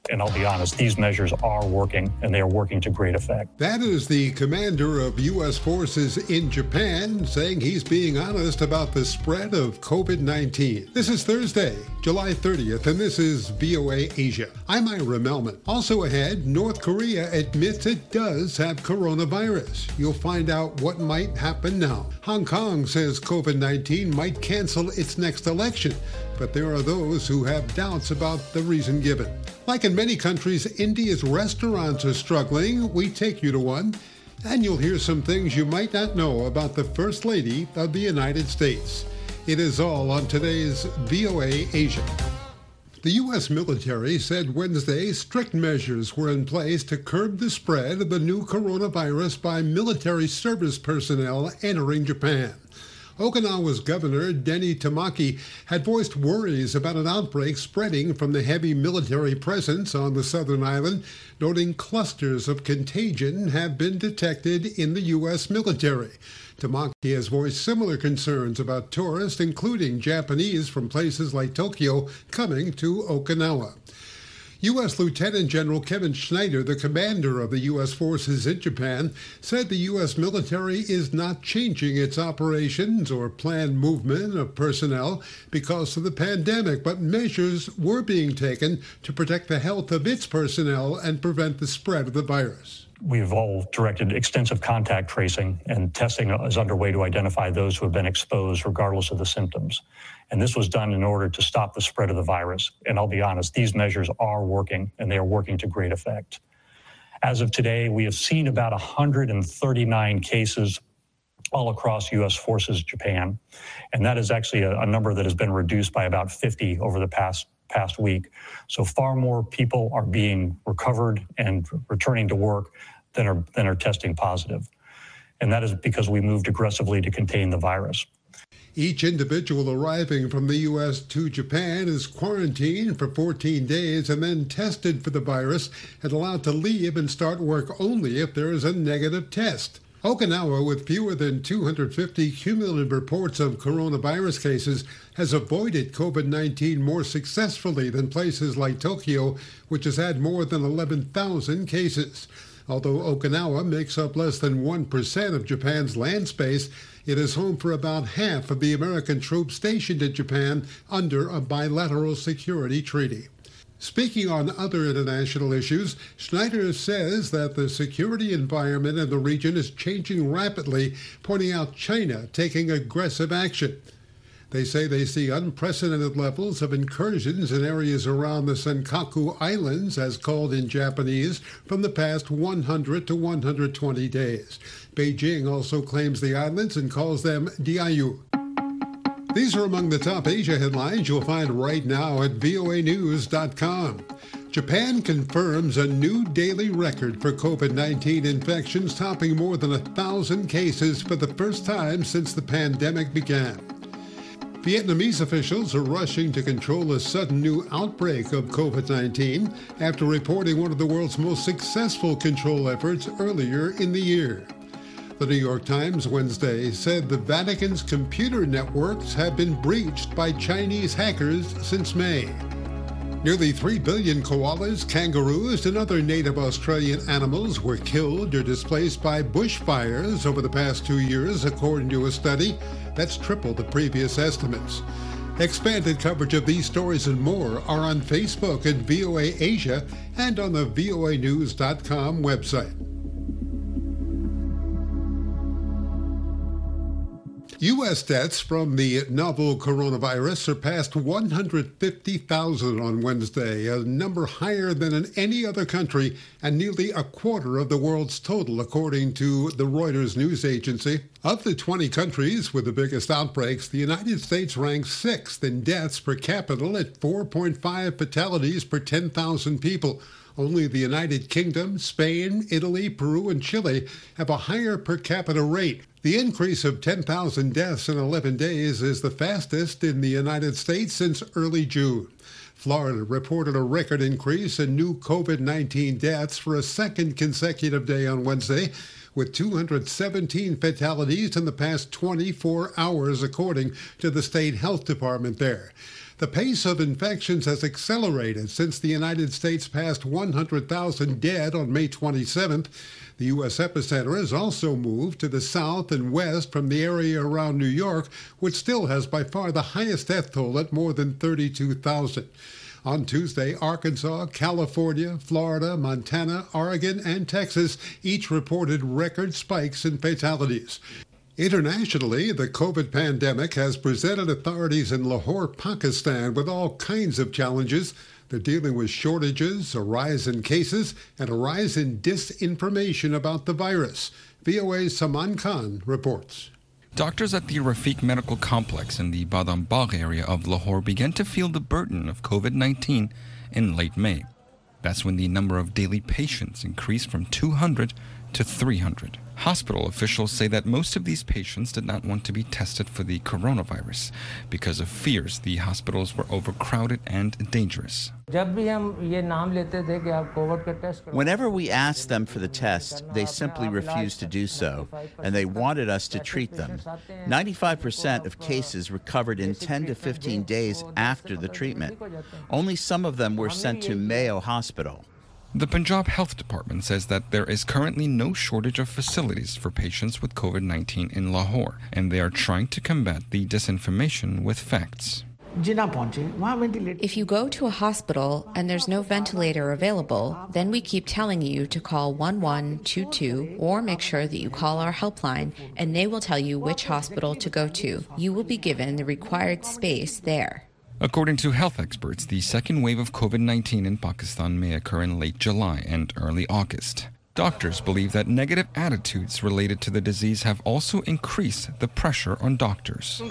And I'll be honest, these measures are working, and they are working to great effect. That is the commander of U.S. forces in Japan saying he's being honest about the spread of COVID-19. This is Thursday, July 30th, and this is VOA Asia. I'm Ira Melman. Also ahead, North Korea admits it does have coronavirus. You'll find out what might happen now. Hong Kong says COVID-19 might cancel its next election, but there are those who have doubts about the reason given. Like in many countries, India's restaurants are struggling. We take you to one, and you'll hear some things you might not know about the First Lady of the United States. It is all on today's VOA Asia. The U.S. military said Wednesday strict measures were in place to curb the spread of the new coronavirus by military service personnel entering Japan. Okinawa's governor, Denny Tamaki, had voiced worries about an outbreak spreading from the heavy military presence on the southern island, noting clusters of contagion have been detected in the U.S. military. Tamaki has voiced similar concerns about tourists, including Japanese from places like Tokyo, coming to Okinawa. U.S. Lieutenant General Kevin Schneider, the commander of the U.S. forces in Japan, said the U.S. military is not changing its operations or planned movement of personnel because of the pandemic, but measures were being taken to protect the health of its personnel and prevent the spread of the virus. We've all directed extensive contact tracing, and testing is underway to identify those who have been exposed regardless of the symptoms. And this was done in order to stop the spread of the virus. And I'll be honest, these measures are working, and they are working to great effect. As of today, we have seen about 139 cases all across U.S. forces Japan. And that is actually a number that has been reduced by about 50 over the past week. So far more people are being recovered and returning to work than are testing positive. And that is because we moved aggressively to contain the virus. Each individual arriving from the U.S. to Japan is quarantined for 14 days and then tested for the virus and allowed to leave and start work only if there is a negative test. Okinawa, with fewer than 250 cumulative reports of coronavirus cases, has avoided COVID-19 more successfully than places like Tokyo, which has had more than 11,000 cases. Although Okinawa makes up less than 1% of Japan's land space, it is home for about half of the American troops stationed in Japan under a bilateral security treaty. Speaking on other international issues, Schneider says that the security environment in the region is changing rapidly, pointing out China taking aggressive action. They say they see unprecedented levels of incursions in areas around the Senkaku Islands, as called in Japanese, from the past 100 to 120 days. Beijing also claims the islands and calls them Diaoyu. These are among the top Asia headlines you'll find right now at voanews.com. Japan confirms a new daily record for COVID-19 infections, topping more than 1,000 cases for the first time since the pandemic began. Vietnamese officials are rushing to control a sudden new outbreak of COVID-19 after reporting one of the world's most successful control efforts earlier in the year. The New York Times Wednesday said the Vatican's computer networks have been breached by Chinese hackers since May. Nearly 3 billion koalas, kangaroos, and other native Australian animals were killed or displaced by bushfires over the past 2 years, according to a study. That's triple the previous estimates. Expanded coverage of these stories and more are on Facebook at VOA Asia and on the voanews.com website. U.S. deaths from the novel coronavirus surpassed 150,000 on Wednesday, a number higher than in any other country and nearly a quarter of the world's total, according to the Reuters news agency. Of the 20 countries with the biggest outbreaks, the United States ranks sixth in deaths per capita at 4.5 fatalities per 10,000 people. Only the United Kingdom, Spain, Italy, Peru, and Chile have a higher per capita rate. The increase of 10,000 deaths in 11 days is the fastest in the United States since early June. Florida reported a record increase in new COVID-19 deaths for a second consecutive day on Wednesday, with 217 fatalities in the past 24 hours, according to the state health department there. The pace of infections has accelerated since the United States passed 100,000 dead on May 27th. The U.S. epicenter has also moved to the south and west from the area around New York, which still has by far the highest death toll at more than 32,000. On Tuesday, Arkansas, California, Florida, Montana, Oregon, and Texas each reported record spikes in fatalities. Internationally, the COVID pandemic has presented authorities in Lahore, Pakistan, with all kinds of challenges. They're dealing with shortages, a rise in cases, and a rise in disinformation about the virus. VOA's Saman Khan reports. Doctors at the Rafiq Medical Complex in the Badam Bagh area of Lahore began to feel the burden of COVID-19 in late May. That's when the number of daily patients increased from 200 to 300. Hospital officials say that most of these patients did not want to be tested for the coronavirus because of fears the hospitals were overcrowded and dangerous. Whenever we asked them for the test, they simply refused to do so, and they wanted us to treat them. 95% of cases recovered in 10 to 15 days after the treatment. Only some of them were sent to Mayo Hospital. The Punjab Health Department says that there is currently no shortage of facilities for patients with COVID-19 in Lahore, and they are trying to combat the disinformation with facts. If you go to a hospital and there's no ventilator available, then we keep telling you to call 1122 or make sure that you call our helpline and they will tell you which hospital to go to. You will be given the required space there. According to health experts, the second wave of COVID-19 in Pakistan may occur in late July and early August. Doctors believe that negative attitudes related to the disease have also increased the pressure on doctors.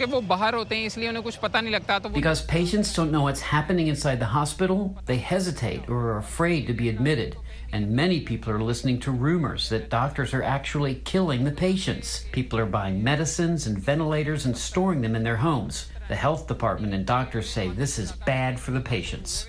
Because patients don't know what's happening inside the hospital, they hesitate or are afraid to be admitted. And many people are listening to rumors that doctors are actually killing the patients. People are buying medicines and ventilators and storing them in their homes. The health department and doctors say this is bad for the patients.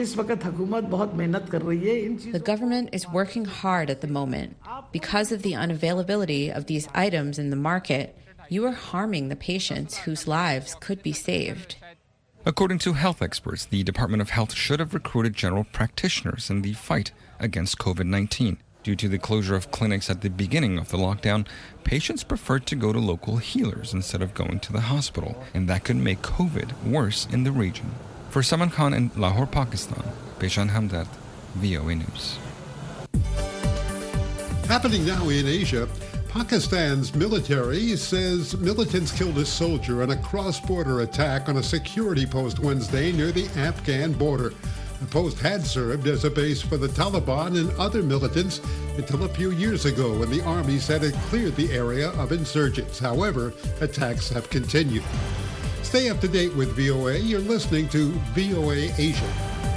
The government is working hard at the moment. Because of the unavailability of these items in the market, you are harming the patients whose lives could be saved. According to health experts, the Department of Health should have recruited general practitioners in the fight against COVID-19. Due to the closure of clinics at the beginning of the lockdown, patients preferred to go to local healers instead of going to the hospital, and that could make COVID worse in the region. For Saman Khan in Lahore, Pakistan, Peshan Hamdard, VOA News. Happening now in Asia, Pakistan's military says militants killed a soldier in a cross-border attack on a security post Wednesday near the Afghan border. The post had served as a base for the Taliban and other militants until a few years ago when the army said it cleared the area of insurgents. However, attacks have continued. Stay up to date with VOA. You're listening to VOA Asia.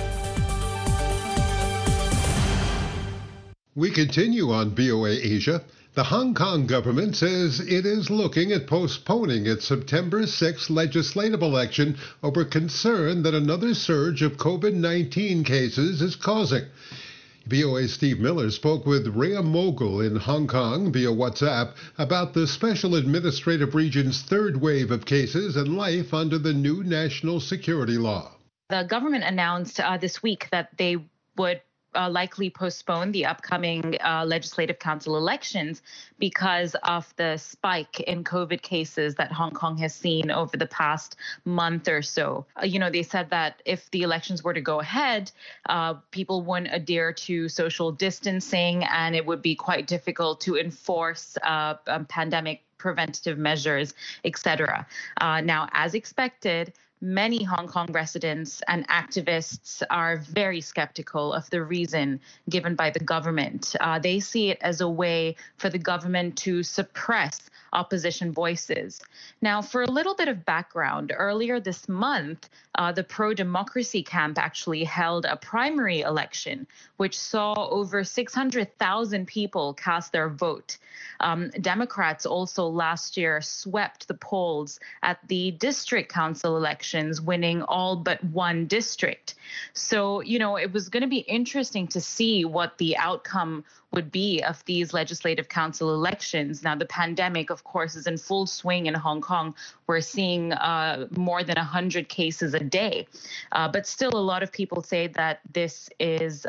We continue on VOA Asia. The Hong Kong government says it is looking at postponing its September 6th legislative election over concern that another surge of COVID-19 cases is causing. VOA's Steve Miller spoke with Rhea Mogul in Hong Kong via WhatsApp about the Special Administrative Region's third wave of cases and life under the new national security law. The government announced this week that they would likely postpone the upcoming Legislative Council elections because of the spike in COVID cases that Hong Kong has seen over the past month or so. They said that if the elections were to go ahead, people wouldn't adhere to social distancing and it would be quite difficult to enforce pandemic preventative measures, etc. Now, as expected, many Hong Kong residents and activists are very skeptical of the reason given by the government. They see it as a way for the government to suppress opposition voices. Now, for a little bit of background, earlier this month, the pro-democracy camp actually held a primary election, which saw over 600,000 people cast their vote. Democrats also last year swept the polls at the district council election elections, winning all but one district. So, it was going to be interesting to see what the outcome would be of these legislative council elections. Now, the pandemic, of course, is in full swing in Hong Kong. We're seeing more than 100 cases a day. But still, a lot of people say that this is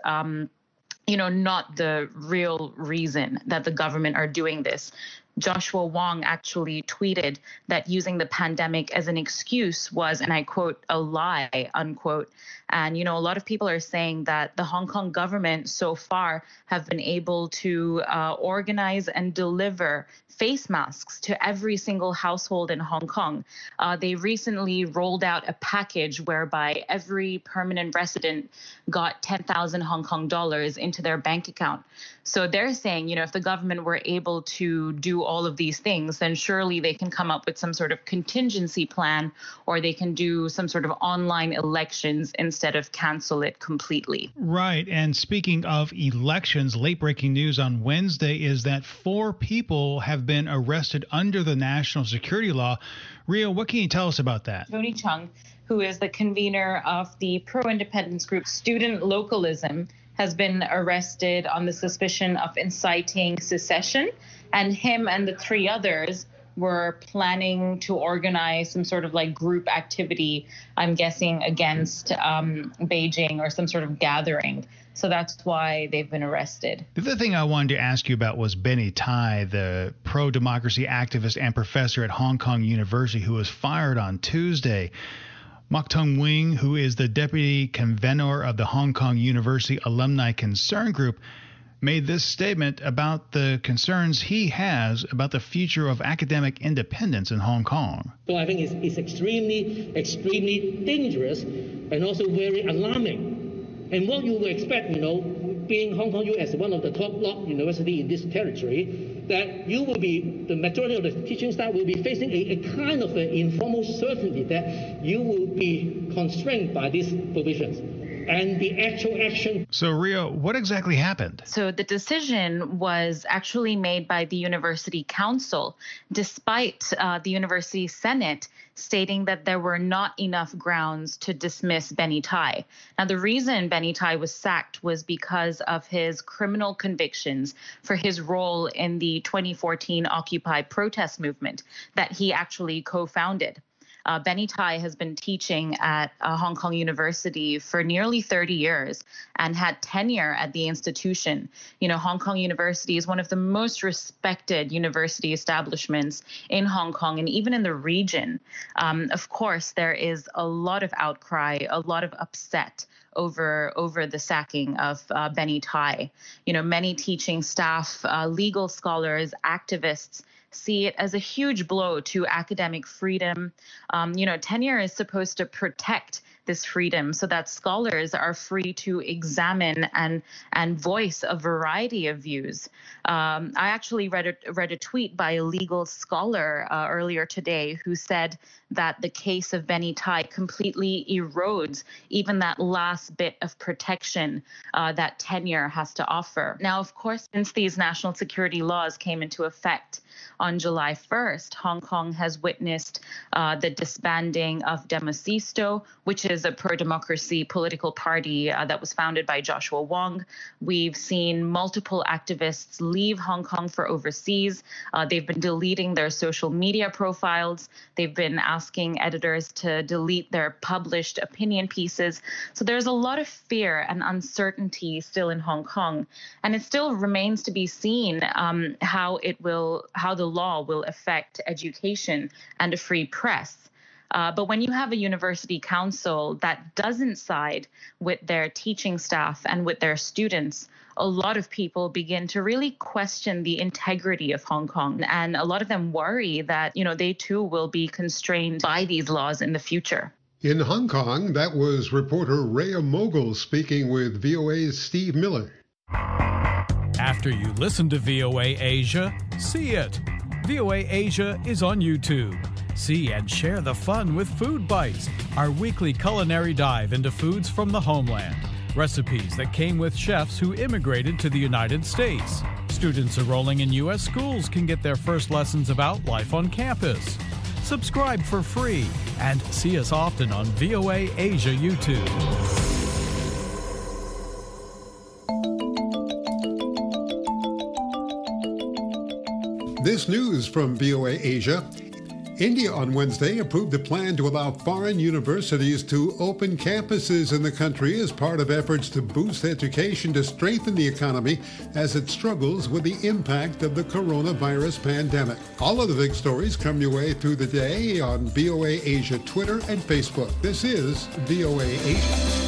not the real reason that the government are doing this. Joshua Wong actually tweeted that using the pandemic as an excuse was, and I quote, a lie, unquote. And, a lot of people are saying that the Hong Kong government so far have been able to organize and deliver face masks to every single household in Hong Kong. They recently rolled out a package whereby every permanent resident got 10,000 Hong Kong dollars into their bank account. So they're saying, if the government were able to do all of these things, then surely they can come up with some sort of contingency plan, or they can do some sort of online elections instead of cancel it completely. Right. And speaking of elections, late breaking news on Wednesday is that 4 people have been arrested under the national security law. Rio, what can you tell us about that? Tony Chung, who is the convener of the pro-independence group Student Localism, has been arrested on the suspicion of inciting secession, and him and the 3 others were planning to organize some sort of group activity, I'm guessing, against Beijing, or some sort of gathering. So that's why they've been arrested. The other thing I wanted to ask you about was Benny Tai, the pro-democracy activist and professor at Hong Kong University, who was fired on Tuesday. Mak Tung Wing, who is the deputy convener of the Hong Kong University Alumni Concern Group, made this statement about the concerns he has about the future of academic independence in Hong Kong. So I think it's extremely, extremely dangerous and also very alarming. And what you would expect, being Hong Kong U as one of the top law university in this territory, that the majority of the teaching staff will be facing a kind of an informal certainty that you will be constrained by these provisions. And the actual action. So, Rio, what exactly happened? So the decision was actually made by the University Council, despite the University Senate stating that there were not enough grounds to dismiss Benny Tai. Now, the reason Benny Tai was sacked was because of his criminal convictions for his role in the 2014 Occupy protest movement that he actually co-founded. Benny Tai has been teaching at Hong Kong University for nearly 30 years and had tenure at the institution. Hong Kong University is one of the most respected university establishments in Hong Kong and even in the region. Of course, there is a lot of outcry, a lot of upset over the sacking of Benny Tai. Many teaching staff, legal scholars, activists see it as a huge blow to academic freedom. Tenure is supposed to protect this freedom so that scholars are free to examine and voice a variety of views. I actually read a tweet by a legal scholar earlier today who said that the case of Benny Tai completely erodes even that last bit of protection that tenure has to offer. Now, of course, since these national security laws came into effect on July 1st, Hong Kong has witnessed the disbanding of Demosisto, which is a pro-democracy political party that was founded by Joshua Wong. We've seen multiple activists leave Hong Kong for overseas. They've been deleting their social media profiles. They've been asking editors to delete their published opinion pieces. So there's a lot of fear and uncertainty still in Hong Kong, and it still remains to be seen how the law will affect education and a free press. But when you have a university council that doesn't side with their teaching staff and with their students, a lot of people begin to really question the integrity of Hong Kong. And a lot of them worry that, they too will be constrained by these laws in the future. In Hong Kong, that was reporter Rhea Mogul speaking with VOA's Steve Miller. After you listen to VOA Asia, see it. VOA Asia is on YouTube. See and share the fun with Food Bites, our weekly culinary dive into foods from the homeland. Recipes that came with chefs who immigrated to the United States. Students enrolling in U.S. schools can get their first lessons about life on campus. Subscribe for free and see us often on VOA Asia YouTube. This news from VOA Asia. India on Wednesday approved a plan to allow foreign universities to open campuses in the country as part of efforts to boost education to strengthen the economy as it struggles with the impact of the coronavirus pandemic. All of the big stories come your way through the day on VOA Asia Twitter and Facebook. This is VOA Asia.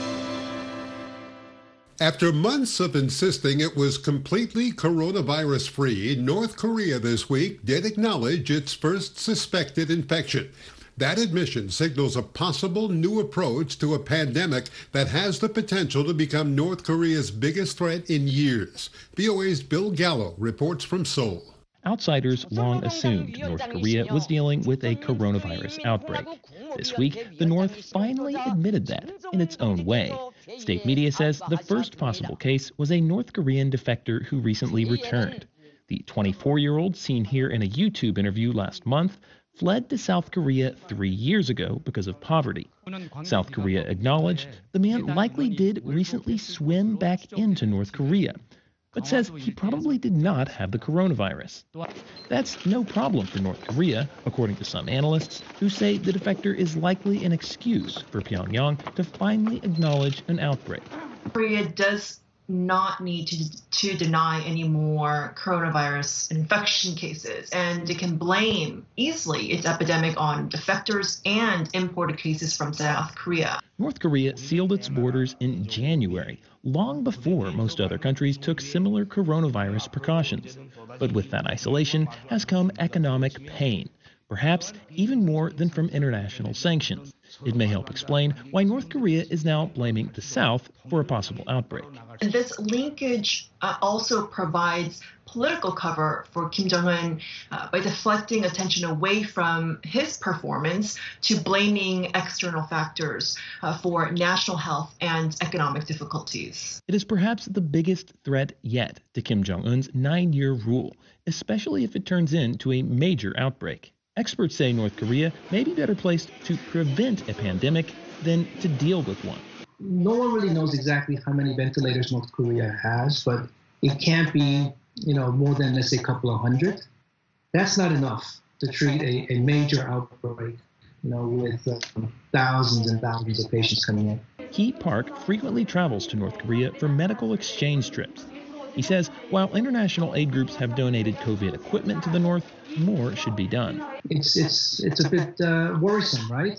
After months of insisting it was completely coronavirus-free, North Korea this week did acknowledge its first suspected infection. That admission signals a possible new approach to a pandemic that has the potential to become North Korea's biggest threat in years. VOA's Bill Gallo reports from Seoul. Outsiders long assumed North Korea was dealing with a coronavirus outbreak. This week, the North finally admitted that in its own way. State media says the first possible case was a North Korean defector who recently returned. The 24-year-old, seen here in a YouTube interview last month, fled to South Korea 3 years ago because of poverty. South Korea acknowledged the man likely did recently swim back into North Korea, but says he probably did not have the coronavirus. That's no problem for North Korea, according to some analysts, who say the defector is likely an excuse for Pyongyang to finally acknowledge an outbreak. Korea does not need to deny any more coronavirus infection cases, and it can blame easily its epidemic on defectors and imported cases from South Korea. North Korea sealed its borders in January, long before most other countries took similar coronavirus precautions. But with that isolation has come economic pain, perhaps even more than from international sanctions. It may help explain why North Korea is now blaming the South for a possible outbreak. This linkage also provides political cover for Kim Jong-un by deflecting attention away from his performance to blaming external factors for national health and economic difficulties. It is perhaps the biggest threat yet to Kim Jong-un's 9-year rule, especially if it turns into a major outbreak. Experts say North Korea may be better placed to prevent a pandemic than to deal with one. No one really knows exactly how many ventilators North Korea has, but it can't be, more than, let's say, a couple of hundred. That's not enough to treat a major outbreak, with thousands and thousands of patients coming in. Hee Park frequently travels to North Korea for medical exchange trips. He says while international aid groups have donated COVID equipment to the North, more should be done. It's a bit worrisome, right?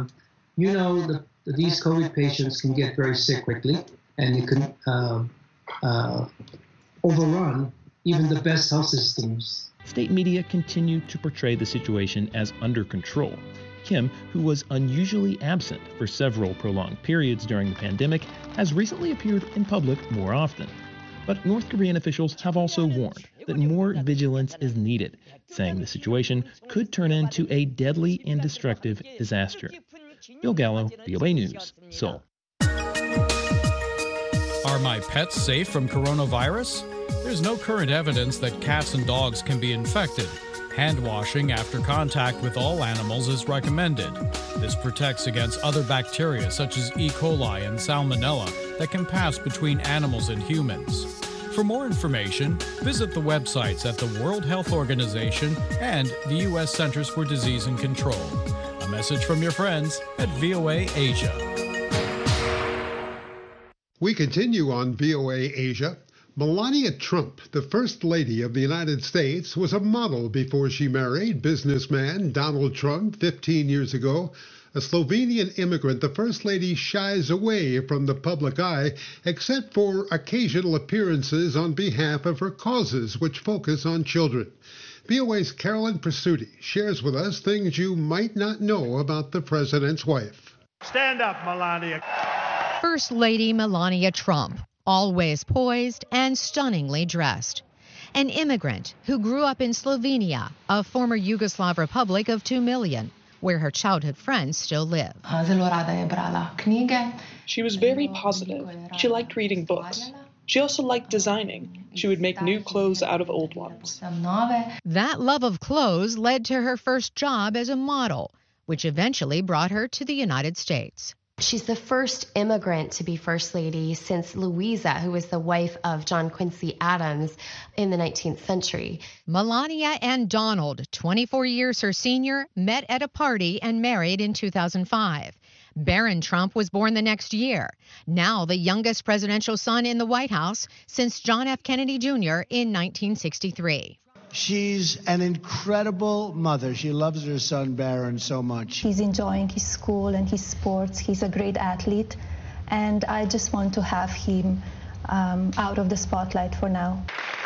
These COVID patients can get very sick quickly, and it can overrun even the best health systems. State media continue to portray the situation as under control. Kim, who was unusually absent for several prolonged periods during the pandemic, has recently appeared in public more often. But North Korean officials have also warned that more vigilance is needed, saying the situation could turn into a deadly and destructive disaster. Bill Gallo, VOA News, Seoul. Are my pets safe from coronavirus? There's no current evidence that cats and dogs can be infected. Hand washing after contact with all animals is recommended. This protects against other bacteria such as E. coli and Salmonella that can pass between animals and humans. For more information, visit the websites at the World Health Organization and the U.S. Centers for Disease and Control. A message from your friends at VOA Asia. We continue on VOA Asia. Melania Trump, the First Lady of the United States, was a model before she married businessman Donald Trump 15 years ago. A Slovenian immigrant, the First Lady shies away from the public eye, except for occasional appearances on behalf of her causes, which focus on children. VOA's Carolyn Presutti shares with us things you might not know about the president's wife. Stand up, Melania. First Lady Melania Trump, always poised and stunningly dressed. An immigrant who grew up in Slovenia, a former Yugoslav republic of 2 million, where her childhood friends still live. She was very positive. She liked reading books. She also liked designing. She would make new clothes out of old ones. That love of clothes led to her first job as a model, which eventually brought her to the United States. She's the first immigrant to be First Lady since Louisa, who was the wife of John Quincy Adams in the 19th century. Melania and Donald, 24 years her senior, met at a party and married in 2005. Barron Trump was born the next year, now the youngest presidential son in the White House since John F. Kennedy Jr. in 1963. She's an incredible mother. She loves her son Barron so much. He's enjoying his school and his sports. He's a great athlete, and I just want to have him out of the spotlight for now.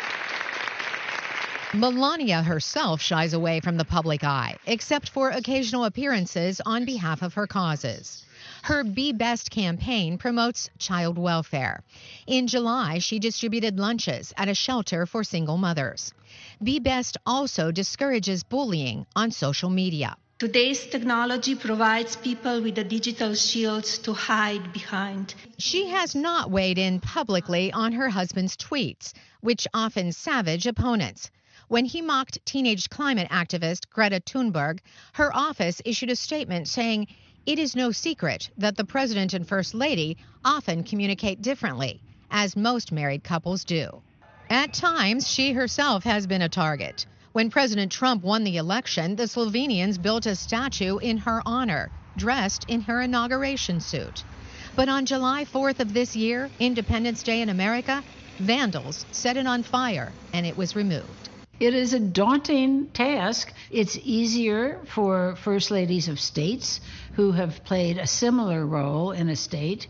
Melania herself shies away from the public eye, except for occasional appearances on behalf of her causes. Her Be Best campaign promotes child welfare. In July, she distributed lunches at a shelter for single mothers. Be Best also discourages bullying on social media. Today's technology provides people with a digital shield to hide behind. She has not weighed in publicly on her husband's tweets, which often savage opponents. When he mocked teenage climate activist Greta Thunberg, her office issued a statement saying, "It is no secret that the president and first lady often communicate differently, as most married couples do." At times, she herself has been a target. When President Trump won the election, the Slovenians built a statue in her honor, dressed in her inauguration suit. But on July 4th of this year, Independence Day in America, vandals set it on fire, and it was removed. It is a daunting task. It's easier for first ladies of states who have played a similar role in a state,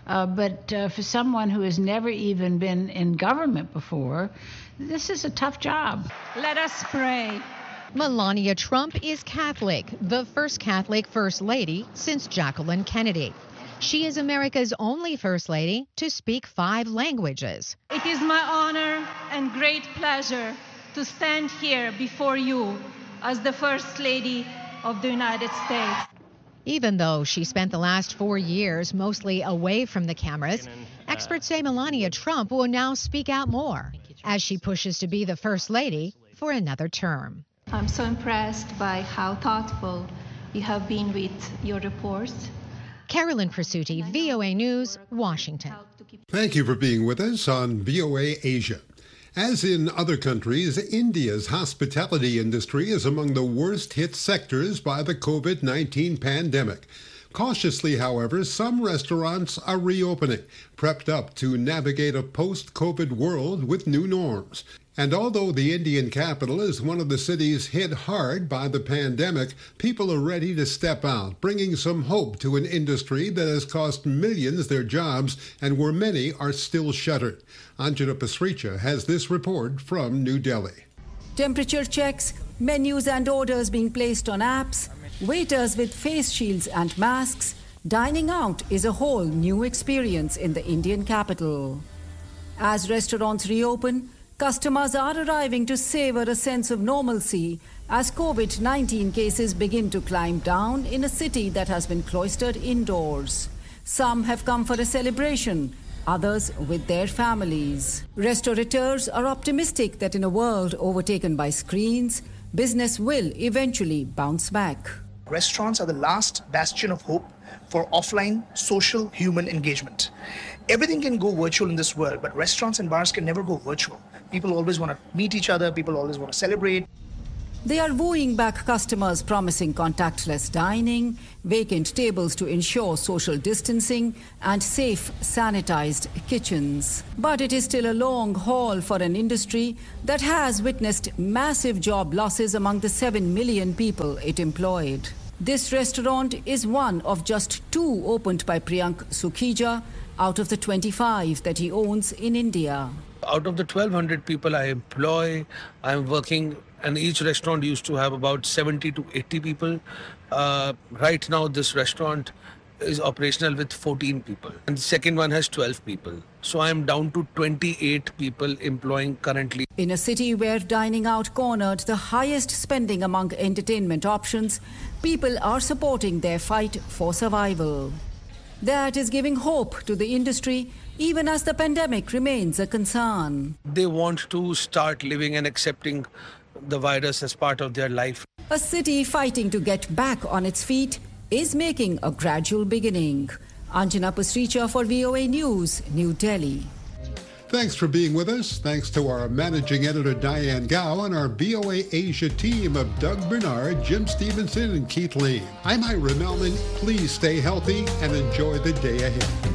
but for someone who has never even been in government before, this is a tough job. Let us pray. Melania Trump is Catholic, the first Catholic First Lady since Jacqueline Kennedy. She is America's only First Lady to speak 5 languages. It is my honor and great pleasure to stand here before you as the First Lady of the United States. Even though she spent the last 4 years mostly away from the cameras, experts say Melania Trump will now speak out more as she pushes to be the First Lady for another term. I'm so impressed by how thoughtful you have been with your reports. Carolyn Presutti, VOA News, Washington. Thank you for being with us on VOA Asia. As in other countries, India's hospitality industry is among the worst hit sectors by the COVID-19 pandemic. Cautiously, however, some restaurants are reopening, prepped up to navigate a post-COVID world with new norms. And although the Indian capital is one of the cities hit hard by the pandemic, people are ready to step out, bringing some hope to an industry that has cost millions their jobs and where many are still shuttered. Anjana Pasricha has this report from New Delhi. Temperature checks, menus and orders being placed on apps, waiters with face shields and masks. Dining out is a whole new experience in the Indian capital. As restaurants reopen, customers are arriving to savor a sense of normalcy as COVID-19 cases begin to climb down in a city that has been cloistered indoors. Some have come for a celebration, others with their families. Restaurateurs are optimistic that in a world overtaken by screens, business will eventually bounce back. Restaurants are the last bastion of hope for offline social human engagement. Everything can go virtual in this world, but restaurants and bars can never go virtual. People always want to meet each other, people always want to celebrate. They are wooing back customers, promising contactless dining, vacant tables to ensure social distancing, and safe, sanitized kitchens. But it is still a long haul for an industry that has witnessed massive job losses among the 7 million people it employed. This restaurant is one of just 2 opened by Priyank Sukhija out of the 25 that he owns in India. Out of the 1,200 people I employ, I'm working, and each restaurant used to have about 70 to 80 people. Right now, this restaurant is operational with 14 people, and the second one has 12 people. So I'm down to 28 people employing currently. In a city where dining out cornered the highest spending among entertainment options, people are supporting their fight for survival. That is giving hope to the industry even as the pandemic remains a concern. They want to start living and accepting the virus as part of their life. A city fighting to get back on its feet is making a gradual beginning. Anjana Pasricha for VOA News, New Delhi. Thanks for being with us. Thanks to our managing editor, Diane Gao, and our VOA Asia team of Doug Bernard, Jim Stevenson, and Keith Lane. I'm Ira Melman. Please stay healthy and enjoy the day ahead.